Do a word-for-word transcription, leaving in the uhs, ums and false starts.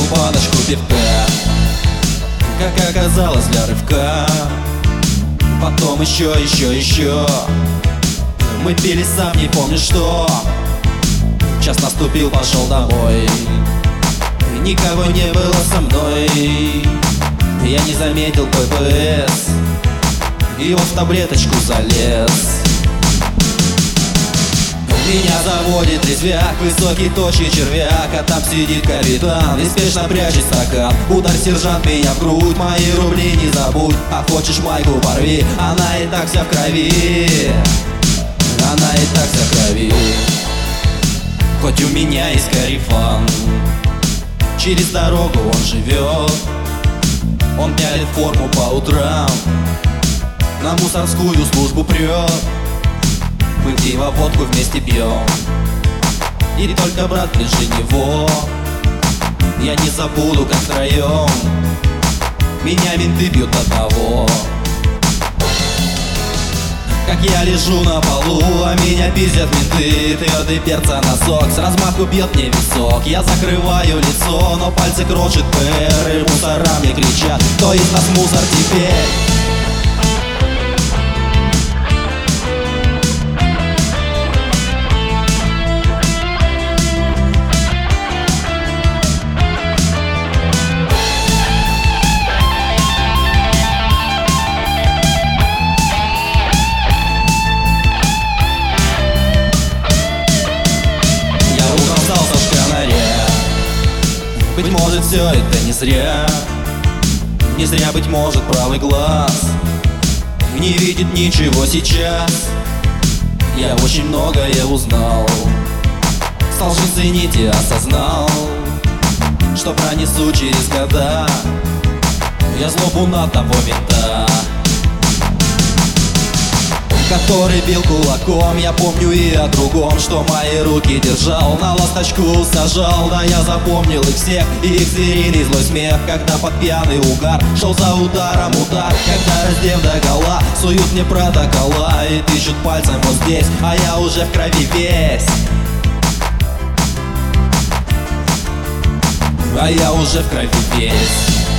баночку пивка, как оказалось, для рывка. Потом еще, еще, еще мы пили, сам не помню что. Час наступил, пошел домой, никого не было со мной. Я не заметил пэ пэ эс, и он в таблеточку залез. Меня заводит резвяк, высокий точный червяк, а там сидит капитан, неспешно прячет стакан. Ударь, сержант, меня в грудь, мои рубли не забудь. А хочешь майку порви, она и так вся в крови. Она и так вся в крови. Хоть у меня есть корефан, через дорогу он живет. Он пялит форму по утрам, на мусорскую службу прет. Мы пиво, водку вместе пьем, и только брат ближе него. Я не забуду, как втроем меня менты бьют одного. Как я лежу на полу, а меня пиздят менты. Твердый перца носок, с размаху бьет мне висок. Я закрываю лицо, но пальцы крошит пэр. И мусора мне кричат: кто из нас мусор теперь? Быть может, все это не зря, не зря, быть может, правый глаз не видит ничего сейчас. Я очень многое узнал, стал же ценить и осознал, что пронесу через года я злобу на того мента, который бил кулаком. Я помню и о другом, что мои руки держал, на ласточку сажал. Да я запомнил их всех, и их звериный злой смех, когда под пьяный угар шел за ударом удар. Когда, раздев догола, суют мне протокола и тычут пальцем вот здесь, а я уже в крови весь. А я уже в крови весь.